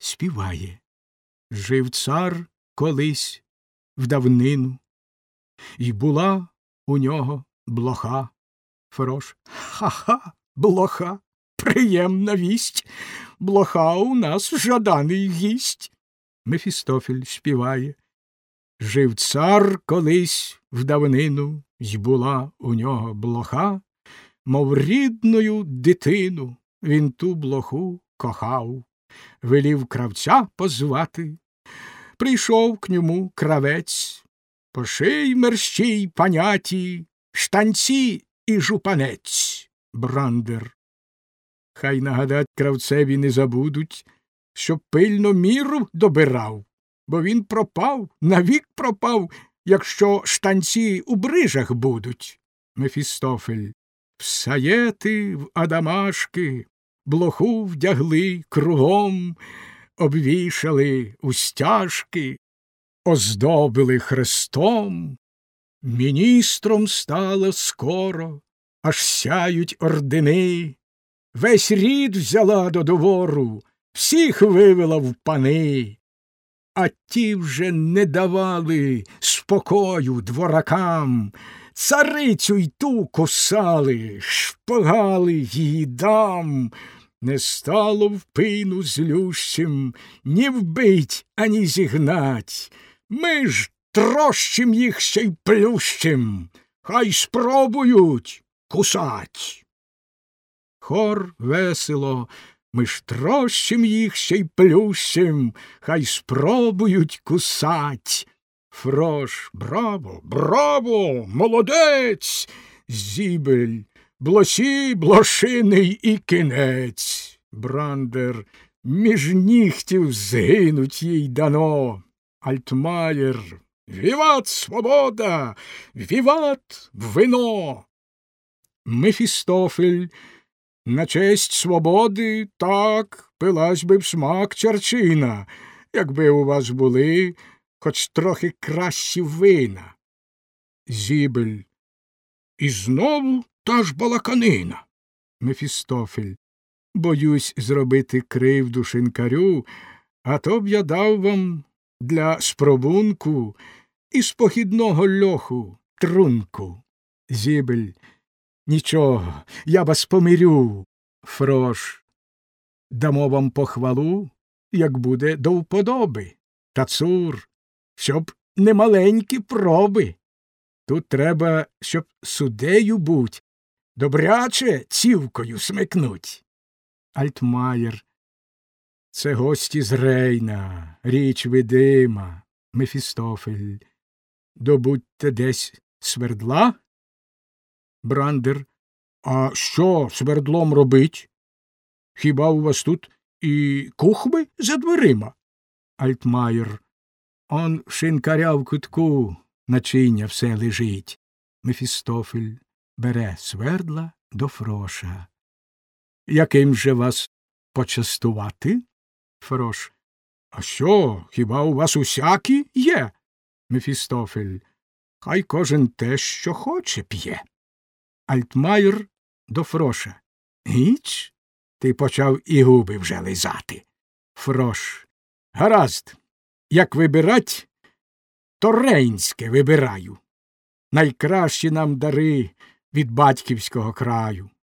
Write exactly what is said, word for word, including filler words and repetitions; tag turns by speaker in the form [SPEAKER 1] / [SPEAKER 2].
[SPEAKER 1] співає. Жив цар колись в давнину, і була у нього блоха. Фрош. Ха-ха, блоха, приємна вість, блоха у нас жаданий гість. Мефістофель співає. Жив цар колись в давнину, й була у нього блоха, мов рідною дитину він ту блоху кохав. Велів кравця позвати, прийшов к ньому кравець. Поший мерщій паняті, штанці і жупанець. Брандер. Хай нагадать кравцеві не забудуть, щоб пильно міру добирав, бо він пропав, навік пропав, якщо штанці у брижах будуть. Мефістофель. Всаєти в адамашки, блоху вдягли кругом, обвішали устяжки, оздобили хрестом. Міністром стало скоро, аж сяють ордени. Весь рід взяла до двору, всіх вивела в пани. А ті вже не давали спокою дворакам, царицю й ту кусали, шпагали її дам. Не стало в пину злющим ні вбить, ані зігнать. Ми ж трощим їх ще й плющим, хай спробують кусать. Хор весело. Ми ж трощим їх ще й плющим, хай спробують кусать. Фрош. Браво, браво, молодець! Зібель. Блосі, блошиний і кінець. Брандер. Між нігтів згинуть їй дано. Альтмаєр. Віват свобода! Віват вино! Мефістофель. На честь свободи, так, пилась би в смак чарчина, якби у вас були хоч трохи кращі вина. Зібель. І знову та ж балаканина. Мефістофель. Боюсь зробити кривду шинкарю, а то б я дав вам для спробунку із похідного льоху трунку. Зібель. Нічого, я вас помирю. Фрош. Дамо вам похвалу, як буде до вподоби. Та цур, щоб немаленькі проби. Тут треба, щоб судею будь, добряче цівкою смикнуть. Альтмаєр. Це гості з Рейна, річ видима. Мефістофель. Добудьте десь свердла? Брандер. А що свердлом робить? Хіба у вас тут і кухви за дверима? Альтмаєр. Он шинкаря в кутку, начиння все лежить. Мефістофель бере свердла до Фроша. Яким же вас почастувати? Фрош. А що, хіба у вас усякі є? Мефістофель. Хай кожен те, що хоче, п'є. Альтмаєр до Фроша. Гіч? Ти почав і губи вже лизати. Фрош. Гаразд. Як вибирать, то рейнське вибираю. Найкращі нам дари від батьківського краю.